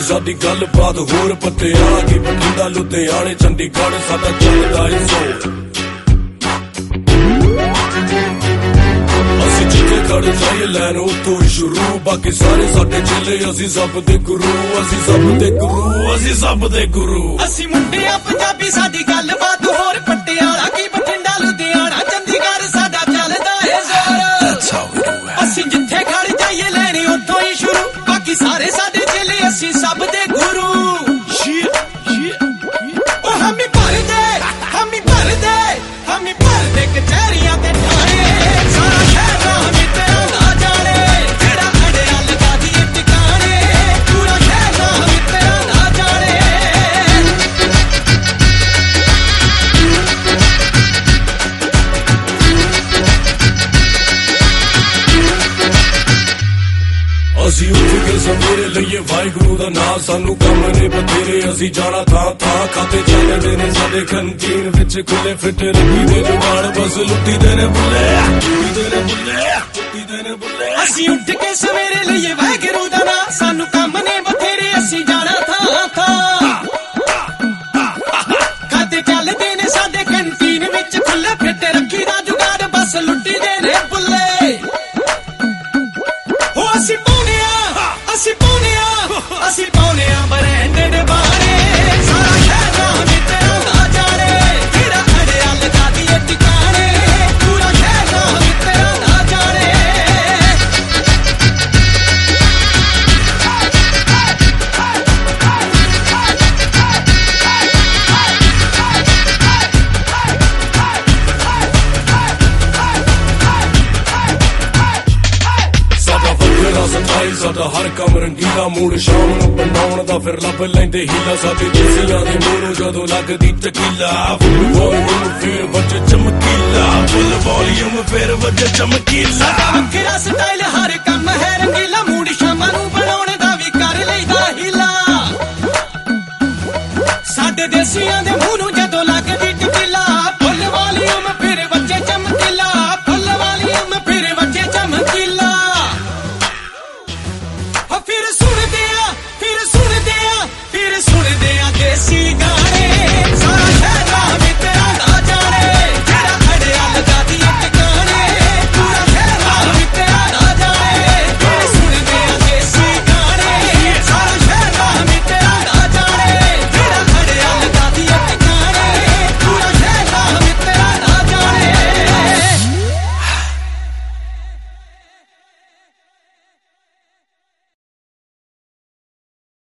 साडी गलबात होर पटियाला की बठिंडा लुधियाने चंडीगढ़ साडा चलदा है जोर असी जिथे खड़ जाइए लैन उत्थों ही शुरू बाकी सारे साडे चेले असी सब दे गुरु असी सब दे गुरु असी सब दे गुरु असी मुंडे आ पंजाबी साडी गलबात होर पटियाला की बठिंडा लुधियाना चंडीगढ़ साडा चलदा है जोर असी जिथे खड़ जाइए लैन उत्थों ही शुरू बाकी सारे साडे चेले असी सब दे गुरु कचहरियां ते ठाणे सारा शहर हमें तेरा ना जाने जेड़ा अड़िया लगा दिए टिकाने पूरा शहर हमें तेरा ना जाने असी उठ के सवेरे लईए वाहिगुरू दा नाम सानू कम ने बथेरे असी जाना था खाते चलदे ने साडे कंटीन विच खुले फिट रखी दे जुगाड़ बस लुट्टी दे ने बुल्ले असी उठ के सवेरे लईए वाहिगुरू दा नाम सानू कम ने बथेरे असी जाना था खाते चलदे ने साडे कंटीन विच खुले फिट रखी दा जुगाड़ बस लुट्टी दे ने बुल्ले हो असी पौने ब्रांडेड बारे सारा शहर हमें तेरा ना जाने जेड़ा अड़िया लगा दिए टिकाने पूरा शहर हमें तेरा ना जाने सताई साडा हर कम रंगीला मूड शाम नूं बनाउण दा फिर लभ लैंदे हीला साडे देसियां दे मूंहों जदों लगदी टकीला फुल वॉल्यूम फिर वजे चमकीला फुल वॉल्यूम फिर वजे चमकीला वखरा स्टाइल